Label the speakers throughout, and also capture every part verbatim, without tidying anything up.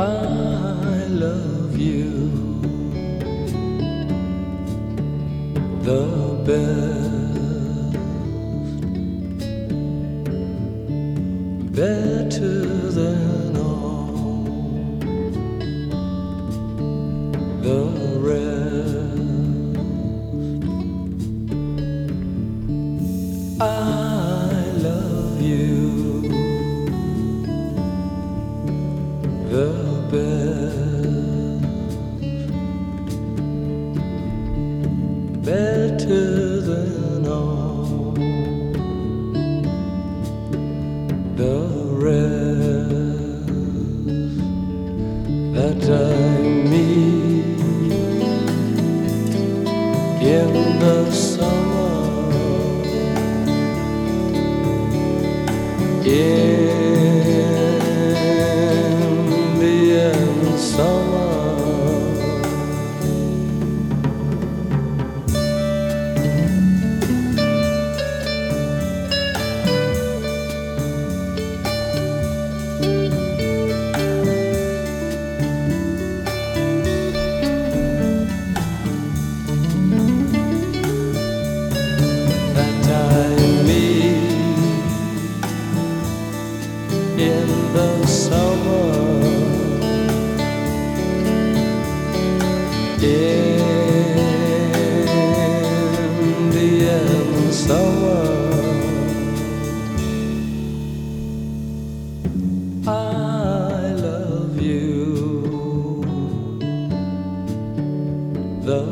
Speaker 1: I love you the best, better than all the rest. I love you the best, better than all the rest that I meet in the summer, in the end summer. In the summer, in the end summer, I love you the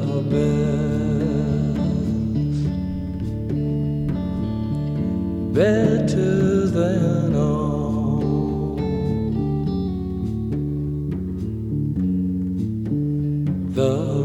Speaker 1: best, better than all the